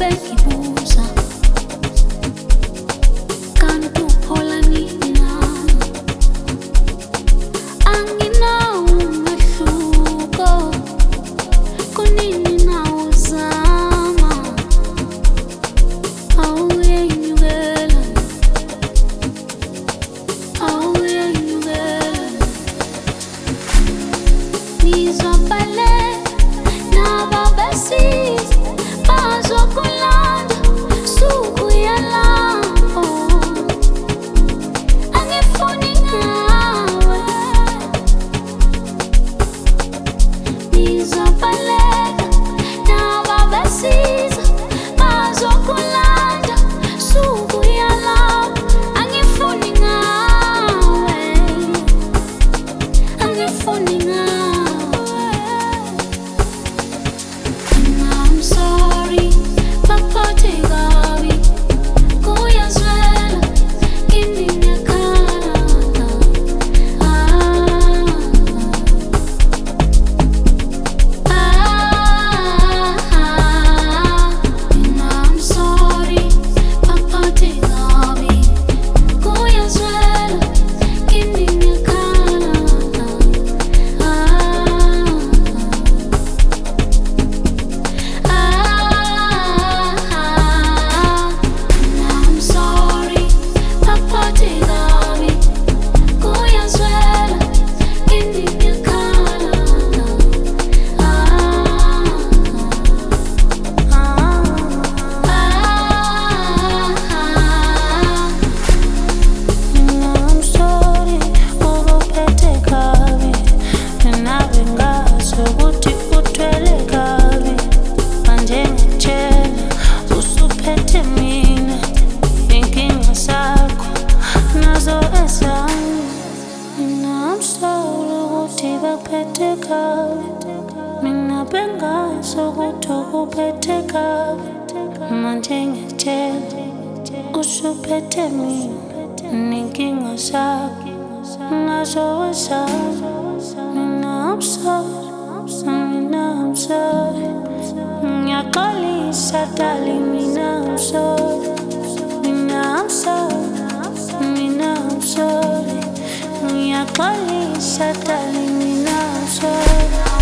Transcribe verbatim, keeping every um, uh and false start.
bengibuza kanti uphola nini nami anginawo umehluko kunini nawuzama awuyenyukela awuyenyukela nizobale nababesiza bazokulanda suku yalapho angifuni ngawe nizobaleka nababesiza bazokulanda suku yalapho angifuni ngawe angifuni ngawe. I'm sorry, baphathi kabi kuyazwela kini ngiyakhala ah ah I'm sorry, baphathi kabi kuyazwela kini ngiyakhala ah I'm sorry, baphathi kabi kuyazwela kini ngiyakhala I'm sorry, ubuphethe kabi nawe ngazi ukuthi uthwele kabi manje ngitshela usuphethe mina inkinga zakho nazo ezami mina I'm sorry ukuthi bakuphethe kabi mina bengazi ukuthi ukuphethe kabi manje ngitshela usuphethe mina inkinga zakho nazo ezami mina I'm sorry mina I'm sorry ngiyaxolisa darling mina I'm sorry mina I'm sorry mina I'm sorry ngiyaxolisa darling mina I'm sorry